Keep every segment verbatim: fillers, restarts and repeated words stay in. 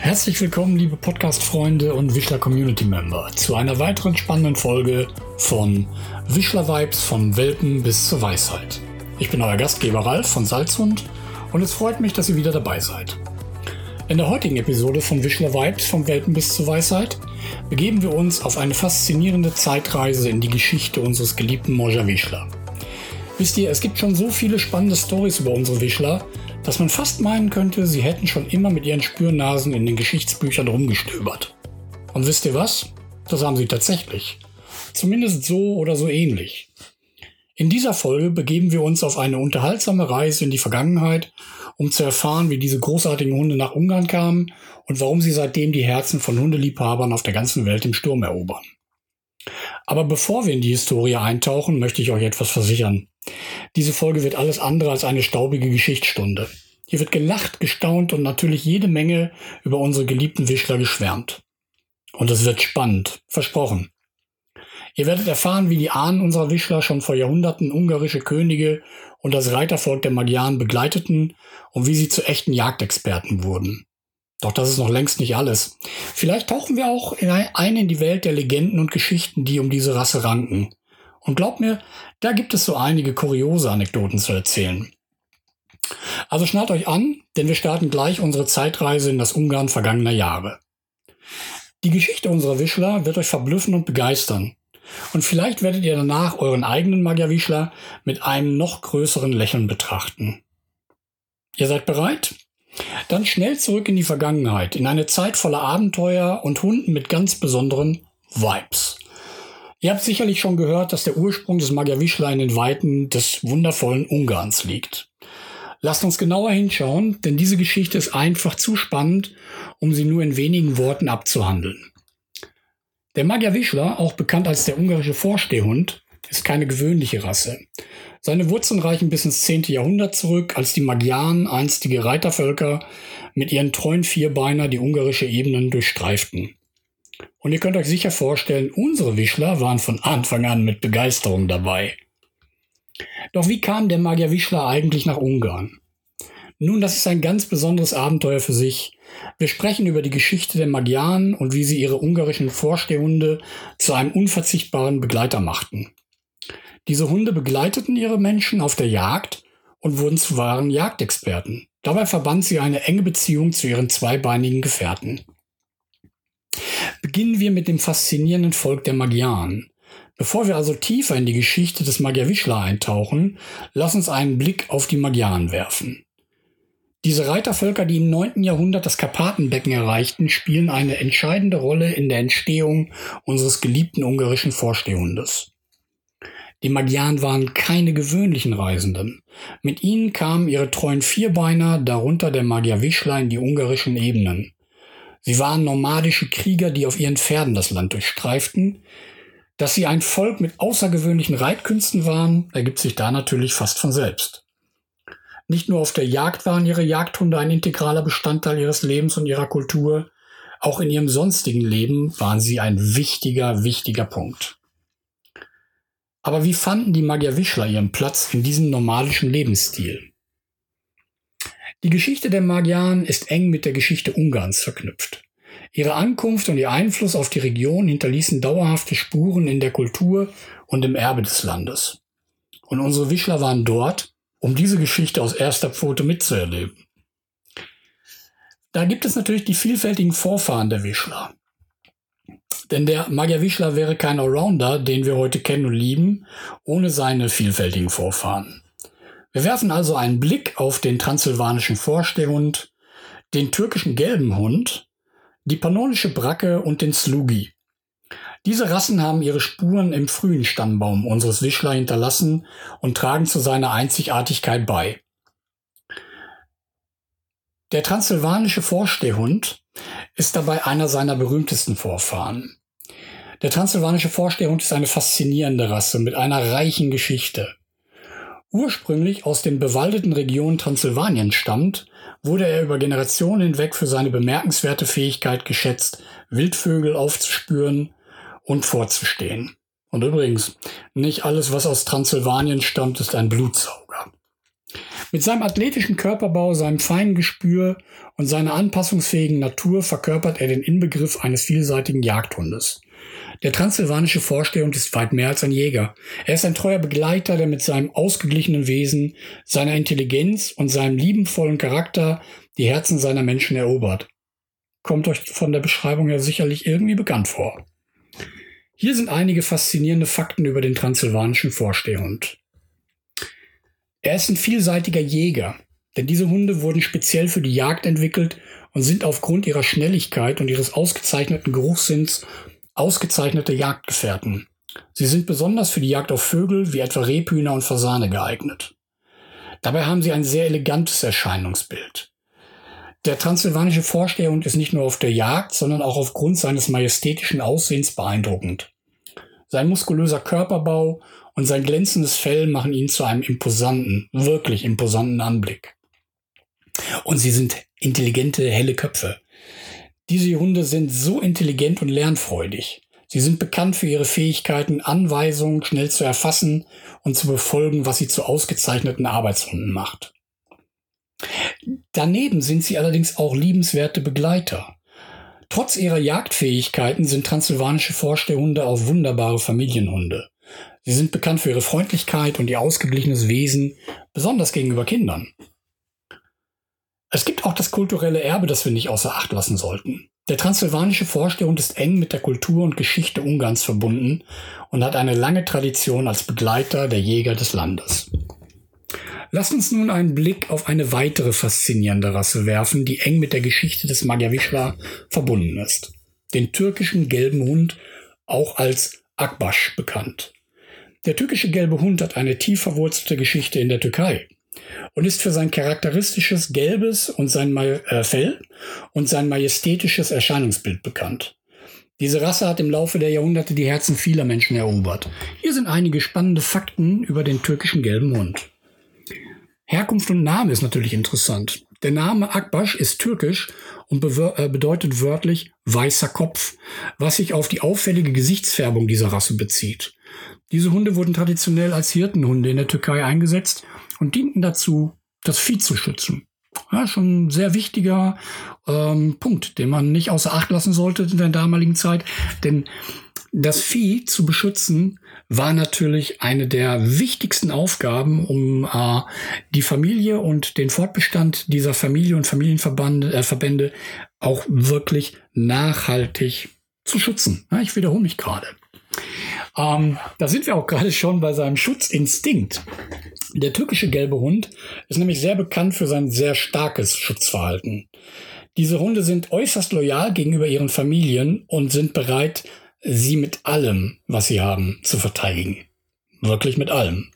Herzlich willkommen, liebe Podcast-Freunde und Wischler-Community-Member, zu einer weiteren spannenden Folge von Wischler-Vibes vom Welpen bis zur Weisheit. Ich bin euer Gastgeber Ralf von Salzhund und es freut mich, dass ihr wieder dabei seid. In der heutigen Episode von Wischler-Vibes vom Welpen bis zur Weisheit begeben wir uns auf eine faszinierende Zeitreise in die Geschichte unseres geliebten Morja Wischler. Wisst ihr, es gibt schon so viele spannende Storys über unsere Wischler, dass man fast meinen könnte, sie hätten schon immer mit ihren Spürnasen in den Geschichtsbüchern rumgestöbert. Und wisst ihr was? Das haben sie tatsächlich. Zumindest so oder so ähnlich. In dieser Folge begeben wir uns auf eine unterhaltsame Reise in die Vergangenheit, um zu erfahren, wie diese großartigen Hunde nach Ungarn kamen und warum sie seitdem die Herzen von Hundeliebhabern auf der ganzen Welt im Sturm erobern. Aber bevor wir in die Historie eintauchen, möchte ich euch etwas versichern. Diese Folge wird alles andere als eine staubige Geschichtsstunde. Hier wird gelacht, gestaunt und natürlich jede Menge über unsere geliebten Wischler geschwärmt. Und es wird spannend, versprochen. Ihr werdet erfahren, wie die Ahnen unserer Wischler schon vor Jahrhunderten ungarische Könige und das Reitervolk der Magyaren begleiteten und wie sie zu echten Jagdexperten wurden. Doch das ist noch längst nicht alles. Vielleicht tauchen wir auch ein in die Welt der Legenden und Geschichten, die um diese Rasse ranken. Und glaubt mir, da gibt es so einige kuriose Anekdoten zu erzählen. Also schnallt euch an, denn wir starten gleich unsere Zeitreise in das Ungarn vergangener Jahre. Die Geschichte unserer Wischler wird euch verblüffen und begeistern. Und vielleicht werdet ihr danach euren eigenen Magyar Wischler mit einem noch größeren Lächeln betrachten. Ihr seid bereit? Dann schnell zurück in die Vergangenheit, in eine Zeit voller Abenteuer und Hunden mit ganz besonderen Vibes. Ihr habt sicherlich schon gehört, dass der Ursprung des Magyar Wischler in den Weiten des wundervollen Ungarns liegt. Lasst uns genauer hinschauen, denn diese Geschichte ist einfach zu spannend, um sie nur in wenigen Worten abzuhandeln. Der Magyar Wischler, auch bekannt als der ungarische Vorstehhund, ist keine gewöhnliche Rasse. Seine Wurzeln reichen bis ins zehnte Jahrhundert zurück, als die Magyaren, einstige Reitervölker, mit ihren treuen Vierbeiner die ungarische Ebenen durchstreiften. Und ihr könnt euch sicher vorstellen, unsere Wischler waren von Anfang an mit Begeisterung dabei. Doch wie kam der Magyar Wischler eigentlich nach Ungarn? Nun, das ist ein ganz besonderes Abenteuer für sich. Wir sprechen über die Geschichte der Magyaren und wie sie ihre ungarischen Vorstehhunde zu einem unverzichtbaren Begleiter machten. Diese Hunde begleiteten ihre Menschen auf der Jagd und wurden zu wahren Jagdexperten. Dabei verband sie eine enge Beziehung zu ihren zweibeinigen Gefährten. Beginnen wir mit dem faszinierenden Volk der Magyaren. Bevor wir also tiefer in die Geschichte des Magyar Wischler eintauchen, lass uns einen Blick auf die Magyaren werfen. Diese Reitervölker, die im neunten Jahrhundert das Karpatenbecken erreichten, spielen eine entscheidende Rolle in der Entstehung unseres geliebten ungarischen Vorstehhundes. Die Magyaren waren keine gewöhnlichen Reisenden. Mit ihnen kamen ihre treuen Vierbeiner, darunter der Magyar Wischler, in die ungarischen Ebenen. Sie waren nomadische Krieger, die auf ihren Pferden das Land durchstreiften. Dass sie ein Volk mit außergewöhnlichen Reitkünsten waren, ergibt sich da natürlich fast von selbst. Nicht nur auf der Jagd waren ihre Jagdhunde ein integraler Bestandteil ihres Lebens und ihrer Kultur, auch in ihrem sonstigen Leben waren sie ein wichtiger, wichtiger Punkt. Aber wie fanden die Magyar Wischler ihren Platz in diesem nomadischen Lebensstil? Die Geschichte der Magyaren ist eng mit der Geschichte Ungarns verknüpft. Ihre Ankunft und ihr Einfluss auf die Region hinterließen dauerhafte Spuren in der Kultur und im Erbe des Landes. Und unsere Wischler waren dort, um diese Geschichte aus erster Pfote mitzuerleben. Da gibt es natürlich die vielfältigen Vorfahren der Wischler. Denn der Magyar Wischler wäre kein Allrounder, den wir heute kennen und lieben, ohne seine vielfältigen Vorfahren. Wir werfen also einen Blick auf den transsilvanischen Vorstehhund, den türkischen gelben Hund, die pannonische Bracke und den Slugi. Diese Rassen haben ihre Spuren im frühen Stammbaum unseres Wischler hinterlassen und tragen zu seiner Einzigartigkeit bei. Der transsilvanische Vorstehhund ist dabei einer seiner berühmtesten Vorfahren. Der transsilvanische Vorstehhund ist eine faszinierende Rasse mit einer reichen Geschichte. Ursprünglich aus den bewaldeten Regionen Transsilvaniens stammt, wurde er über Generationen hinweg für seine bemerkenswerte Fähigkeit geschätzt, Wildvögel aufzuspüren und vorzustehen. Und übrigens, nicht alles, was aus Transsilvanien stammt, ist ein Blutsauger. Mit seinem athletischen Körperbau, seinem feinen Gespür und seiner anpassungsfähigen Natur verkörpert er den Inbegriff eines vielseitigen Jagdhundes. Der transsilvanische Vorstehhund ist weit mehr als ein Jäger. Er ist ein treuer Begleiter, der mit seinem ausgeglichenen Wesen, seiner Intelligenz und seinem liebenvollen Charakter die Herzen seiner Menschen erobert. Kommt euch von der Beschreibung her sicherlich irgendwie bekannt vor. Hier sind einige faszinierende Fakten über den transsilvanischen Vorstehhund. Er ist ein vielseitiger Jäger, denn diese Hunde wurden speziell für die Jagd entwickelt und sind aufgrund ihrer Schnelligkeit und ihres ausgezeichneten Geruchssinns ausgezeichnete Jagdgefährten. Sie sind besonders für die Jagd auf Vögel wie etwa Rebhühner und Fasane geeignet. Dabei haben sie ein sehr elegantes Erscheinungsbild. Der transsilvanische Vorstehhund ist nicht nur auf der Jagd, sondern auch aufgrund seines majestätischen Aussehens beeindruckend. Sein muskulöser Körperbau und sein glänzendes Fell machen ihn zu einem imposanten, wirklich imposanten Anblick. Und sie sind intelligente, helle Köpfe. Diese Hunde sind so intelligent und lernfreudig. Sie sind bekannt für ihre Fähigkeiten, Anweisungen schnell zu erfassen und zu befolgen, was sie zu ausgezeichneten Arbeitshunden macht. Daneben sind sie allerdings auch liebenswerte Begleiter. Trotz ihrer Jagdfähigkeiten sind transsilvanische Vorstehhunde auch wunderbare Familienhunde. Sie sind bekannt für ihre Freundlichkeit und ihr ausgeglichenes Wesen, besonders gegenüber Kindern. Es gibt auch das kulturelle Erbe, das wir nicht außer Acht lassen sollten. Der transsilvanische Vorstehhund ist eng mit der Kultur und Geschichte Ungarns verbunden und hat eine lange Tradition als Begleiter der Jäger des Landes. Lasst uns nun einen Blick auf eine weitere faszinierende Rasse werfen, die eng mit der Geschichte des Magyar Wisla verbunden ist. Den türkischen gelben Hund, auch als Akbaş bekannt. Der türkische gelbe Hund hat eine tief verwurzelte Geschichte in der Türkei und ist für sein charakteristisches gelbes und sein Maj- äh, Fell und sein majestätisches Erscheinungsbild bekannt. Diese Rasse hat im Laufe der Jahrhunderte die Herzen vieler Menschen erobert. Hier sind einige spannende Fakten über den türkischen gelben Hund. Herkunft und Name ist natürlich interessant. Der Name Akbaş ist türkisch und bewir- äh, bedeutet wörtlich weißer Kopf, was sich auf die auffällige Gesichtsfärbung dieser Rasse bezieht. Diese Hunde wurden traditionell als Hirtenhunde in der Türkei eingesetzt und dienten dazu, das Vieh zu schützen. Ja, schon ein sehr wichtiger ähm, Punkt, den man nicht außer Acht lassen sollte in der damaligen Zeit. Denn das Vieh zu beschützen war natürlich eine der wichtigsten Aufgaben, um äh, die Familie und den Fortbestand dieser Familie und Familienverbände äh, Verbände auch wirklich nachhaltig zu schützen. Ja, ich wiederhole mich gerade. Ähm, da sind wir auch gerade schon bei seinem Schutzinstinkt. Der türkische gelbe Hund ist nämlich sehr bekannt für sein sehr starkes Schutzverhalten. Diese Hunde sind äußerst loyal gegenüber ihren Familien und sind bereit, sie mit allem, was sie haben, zu verteidigen. Wirklich mit allem.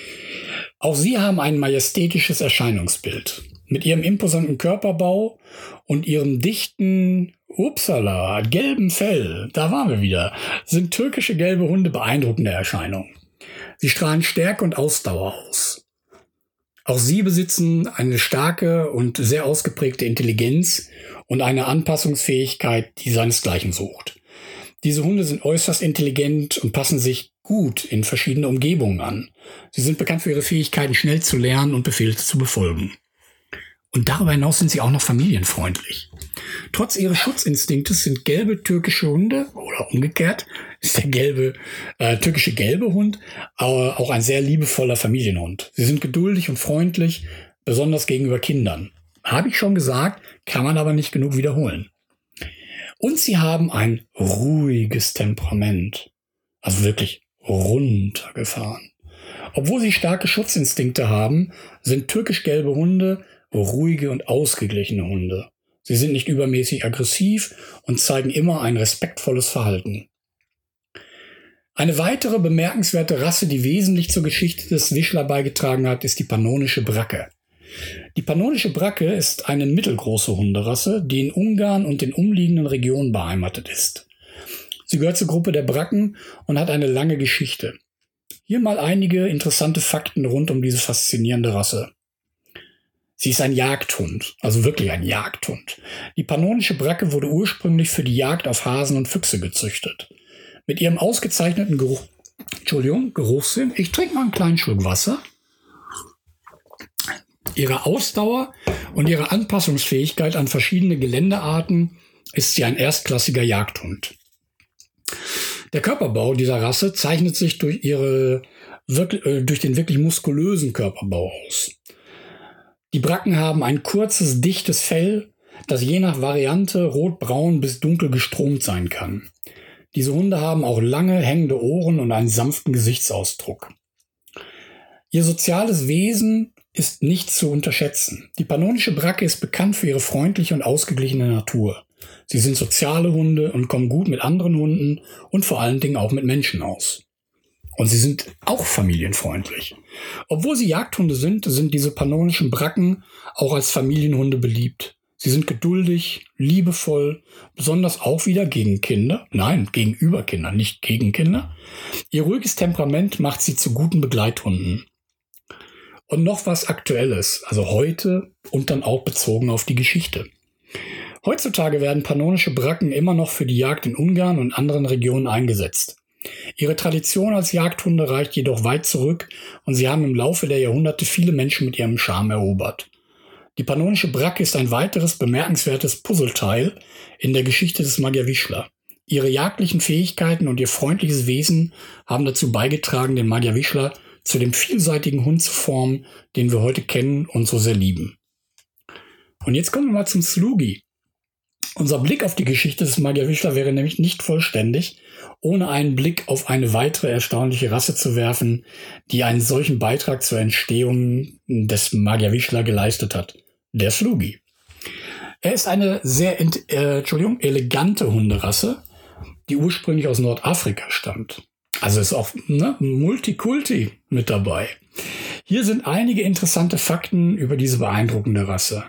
Auch sie haben ein majestätisches Erscheinungsbild. Mit ihrem imposanten Körperbau und ihrem dichten, upsala, gelben Fell, da waren wir wieder, sind türkische gelbe Hunde beeindruckende Erscheinungen. Sie strahlen Stärke und Ausdauer aus. Auch sie besitzen eine starke und sehr ausgeprägte Intelligenz und eine Anpassungsfähigkeit, die seinesgleichen sucht. Diese Hunde sind äußerst intelligent und passen sich gut in verschiedene Umgebungen an. Sie sind bekannt für ihre Fähigkeiten, schnell zu lernen und Befehle zu befolgen. Und darüber hinaus sind sie auch noch familienfreundlich. Trotz ihres Schutzinstinktes sind gelbe türkische Hunde, oder umgekehrt, ist der gelbe, äh, türkische gelbe Hund äh, auch ein sehr liebevoller Familienhund. Sie sind geduldig und freundlich, besonders gegenüber Kindern. Habe ich schon gesagt, kann man aber nicht genug wiederholen. Und sie haben ein ruhiges Temperament. Also wirklich runtergefahren. Obwohl sie starke Schutzinstinkte haben, sind türkisch-gelbe Hunde ruhige und ausgeglichene Hunde. Sie sind nicht übermäßig aggressiv und zeigen immer ein respektvolles Verhalten. Eine weitere bemerkenswerte Rasse, die wesentlich zur Geschichte des Wisla beigetragen hat, ist die pannonische Bracke. Die pannonische Bracke ist eine mittelgroße Hunderasse, die in Ungarn und den umliegenden Regionen beheimatet ist. Sie gehört zur Gruppe der Bracken und hat eine lange Geschichte. Hier mal einige interessante Fakten rund um diese faszinierende Rasse. Sie ist ein Jagdhund, also wirklich ein Jagdhund. Die pannonische Bracke wurde ursprünglich für die Jagd auf Hasen und Füchse gezüchtet. Mit ihrem ausgezeichneten Geruch, Entschuldigung, Geruchssinn, ich trinke mal einen kleinen Schluck Wasser. ihrer Ausdauer und ihrer Anpassungsfähigkeit an verschiedene Geländearten ist sie ein erstklassiger Jagdhund. Der Körperbau dieser Rasse zeichnet sich durch, ihre, durch den wirklich muskulösen Körperbau aus. Die Bracken haben ein kurzes, dichtes Fell, das je nach Variante rotbraun bis dunkel gestromt sein kann. Diese Hunde haben auch lange, hängende Ohren und einen sanften Gesichtsausdruck. Ihr soziales Wesen ist nicht zu unterschätzen. Die pannonische Bracke ist bekannt für ihre freundliche und ausgeglichene Natur. Sie sind soziale Hunde und kommen gut mit anderen Hunden und vor allen Dingen auch mit Menschen aus. Und sie sind auch familienfreundlich. Obwohl sie Jagdhunde sind, sind diese pannonischen Bracken auch als Familienhunde beliebt. Sie sind geduldig, liebevoll, besonders auch wieder gegen Kinder. Nein, gegenüber Kindern, nicht gegen Kinder. Ihr ruhiges Temperament macht sie zu guten Begleithunden. Und noch was Aktuelles, also heute und dann auch bezogen auf die Geschichte. Heutzutage werden pannonische Bracken immer noch für die Jagd in Ungarn und anderen Regionen eingesetzt. Ihre Tradition als Jagdhunde reicht jedoch weit zurück und sie haben im Laufe der Jahrhunderte viele Menschen mit ihrem Charme erobert. Die pannonische Bracke ist ein weiteres bemerkenswertes Puzzleteil in der Geschichte des Magyar Wisla. Ihre jagdlichen Fähigkeiten und ihr freundliches Wesen haben dazu beigetragen, den Magyar Wisla zu dem vielseitigen Hund zu formen, den wir heute kennen und so sehr lieben. Und jetzt kommen wir mal zum Slugi. Unser Blick auf die Geschichte des Magyar Wisla wäre nämlich nicht vollständig, ohne einen Blick auf eine weitere erstaunliche Rasse zu werfen, die einen solchen Beitrag zur Entstehung des Magyar Wisla geleistet hat. Der Slugi. Er ist eine sehr äh, Entschuldigung, elegante Hunderasse, die ursprünglich aus Nordafrika stammt. Also ist auch ne, Multikulti mit dabei. Hier sind einige interessante Fakten über diese beeindruckende Rasse.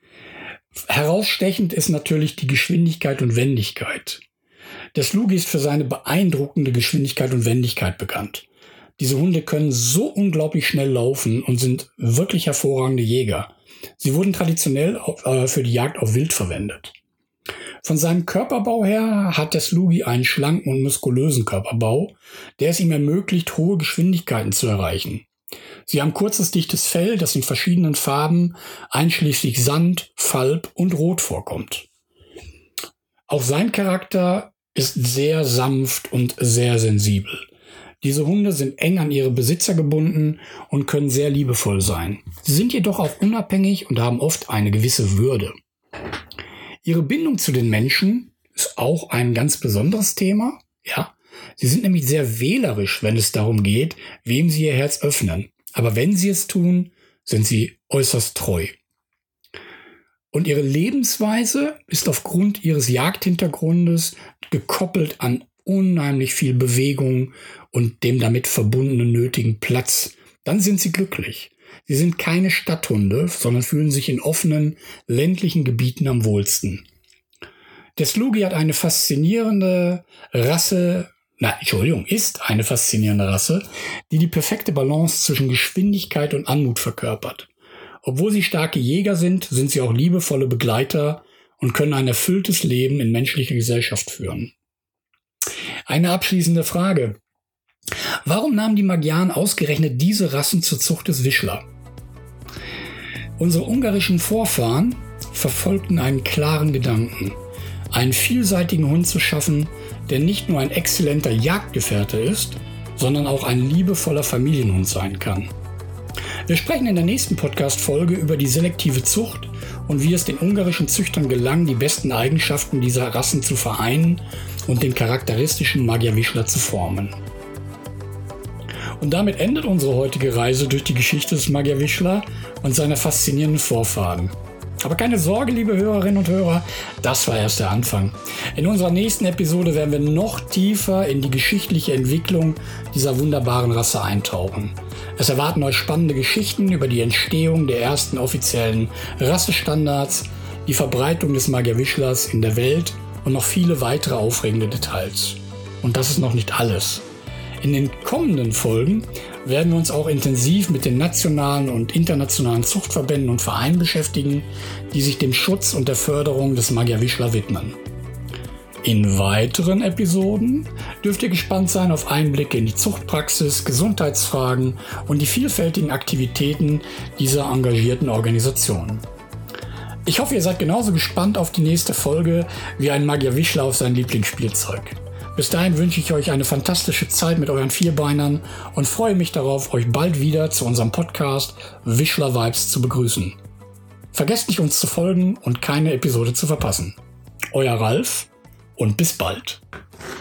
Herausstechend ist natürlich die Geschwindigkeit und Wendigkeit. Der Slugi ist für seine beeindruckende Geschwindigkeit und Wendigkeit bekannt. Diese Hunde können so unglaublich schnell laufen und sind wirklich hervorragende Jäger. Sie wurden traditionell äh, für die Jagd auf Wild verwendet. Von seinem Körperbau her hat der Slugi einen schlanken und muskulösen Körperbau, der es ihm ermöglicht, hohe Geschwindigkeiten zu erreichen. Sie haben kurzes, dichtes Fell, das in verschiedenen Farben, einschließlich Sand, Falb und Rot vorkommt. Auch sein Charakter ist sehr sanft und sehr sensibel. Diese Hunde sind eng an ihre Besitzer gebunden und können sehr liebevoll sein. Sie sind jedoch auch unabhängig und haben oft eine gewisse Würde. Ihre Bindung zu den Menschen ist auch ein ganz besonderes Thema. Ja, sie sind nämlich sehr wählerisch, wenn es darum geht, wem sie ihr Herz öffnen. Aber wenn sie es tun, sind sie äußerst treu. Und ihre Lebensweise ist aufgrund ihres Jagdhintergrundes gekoppelt an unheimlich viel Bewegung und dem damit verbundenen nötigen Platz. Dann sind sie glücklich. Sie sind keine Stadthunde, sondern fühlen sich in offenen, ländlichen Gebieten am wohlsten. Der Slugi hat eine faszinierende Rasse, na, Entschuldigung, ist eine faszinierende Rasse, die die perfekte Balance zwischen Geschwindigkeit und Anmut verkörpert. Obwohl sie starke Jäger sind, sind sie auch liebevolle Begleiter und können ein erfülltes Leben in menschlicher Gesellschaft führen. Eine abschließende Frage. Warum nahmen die Magyaren ausgerechnet diese Rassen zur Zucht des Wisla? Unsere ungarischen Vorfahren verfolgten einen klaren Gedanken, einen vielseitigen Hund zu schaffen, der nicht nur ein exzellenter Jagdgefährte ist, sondern auch ein liebevoller Familienhund sein kann. Wir sprechen in der nächsten Podcast-Folge über die selektive Zucht und wie es den ungarischen Züchtern gelang, die besten Eigenschaften dieser Rassen zu vereinen und den charakteristischen Magyar Wisla zu formen. Und damit endet unsere heutige Reise durch die Geschichte des Magyar Wisla und seiner faszinierenden Vorfahren. Aber keine Sorge, liebe Hörerinnen und Hörer, das war erst der Anfang. In unserer nächsten Episode werden wir noch tiefer in die geschichtliche Entwicklung dieser wunderbaren Rasse eintauchen. Es erwarten euch spannende Geschichten über die Entstehung der ersten offiziellen Rassestandards, die Verbreitung des Magyar Wislas in der Welt und noch viele weitere aufregende Details. Und das ist noch nicht alles. In den kommenden Folgen werden wir uns auch intensiv mit den nationalen und internationalen Zuchtverbänden und Vereinen beschäftigen, die sich dem Schutz und der Förderung des Magyar Wisla widmen. In weiteren Episoden dürft ihr gespannt sein auf Einblicke in die Zuchtpraxis, Gesundheitsfragen und die vielfältigen Aktivitäten dieser engagierten Organisation. Ich hoffe, ihr seid genauso gespannt auf die nächste Folge wie ein Magier Wischler auf sein Lieblingsspielzeug. Bis dahin wünsche ich euch eine fantastische Zeit mit euren Vierbeinern und freue mich darauf, euch bald wieder zu unserem Podcast Wischler Vibes zu begrüßen. Vergesst nicht, uns zu folgen und keine Episode zu verpassen. Euer Ralf und bis bald.